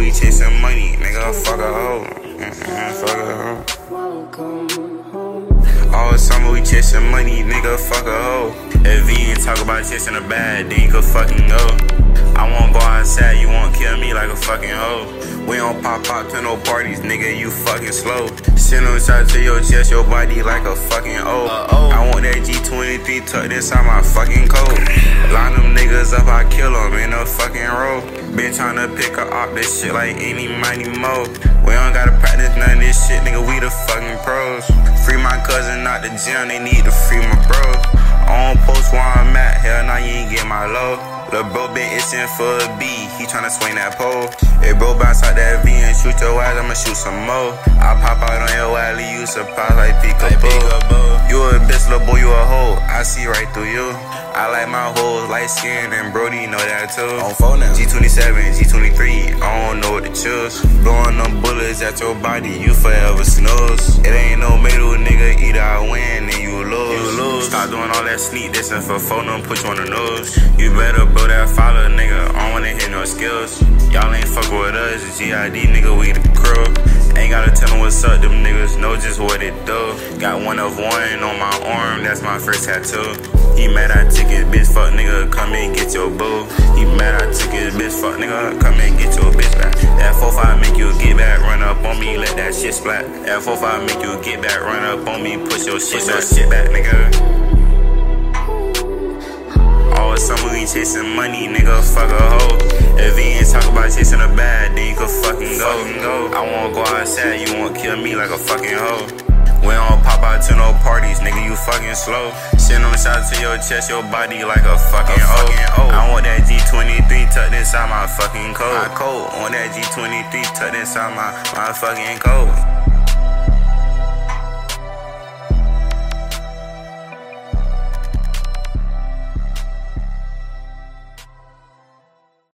we chasing money, nigga, fuck a hoe. Fuck a hoe. All summer we chasing money, nigga, fuck a hoe. If you ain't talk about chasing a bad, then you could fucking go. I won't go outside, you won't kill me like a fucking hoe. We don't pop to no parties, nigga, you fucking slow. Send them shots to your chest, your body like a fucking O. I want that G23 tucked inside my fucking coat. Line them niggas up, I kill them in a fucking row. Been tryna pick up this shit like any mighty mo. We don't gotta practice none of this shit, nigga, we the fucking pros. Free my cousin out the gym, they need to free my bro. I don't post where I'm at, hell nah, you ain't get my low. Lil' bro been itching for a B, he tryna swing that pole. If bro bounce out that V and shoot your ass, I'ma shoot some more. I pop out on your alley, you surprise like Peekaboo. You a bitch, lil' boy, you a hoe, I see right through you. I like my hoes light skin and Brody know that too. On phone now. G27, G23, I don't know what to choose. Blowing them bullets at your body, you forever snooze. It ain't no middle, nigga, either I win and you lose. Stop doing all that sneak dissing for phone, them put you on the nose. You better blow that follow, nigga, I don't wanna hit no skills. Y'all ain't fuckin' with us, GID, nigga, we the crew. Ain't gotta tell them what's up, them niggas know just what it do. Got one of one on my arm, that's my first tattoo. He mad I took his bitch, fuck nigga, come and get your boo. He mad I took his bitch, fuck nigga, come and get your bitch back. That 4-5 make you get back, run up on me, let that shit splat. That 4-5 make you get back, run up on me, push your shit back, nigga. All summer we chasing money, nigga, fuck a hoe. If you ain't talk about chasing a bad, then you could fucking go. I won't go outside, you won't kill me like a fucking hoe. We don't pop out to no parties, nigga, you fucking slow. Send them shots to your chest, your body like a fucking O. I want that G23 tucked inside my fucking coat. On that G23 tucked inside my fucking coat.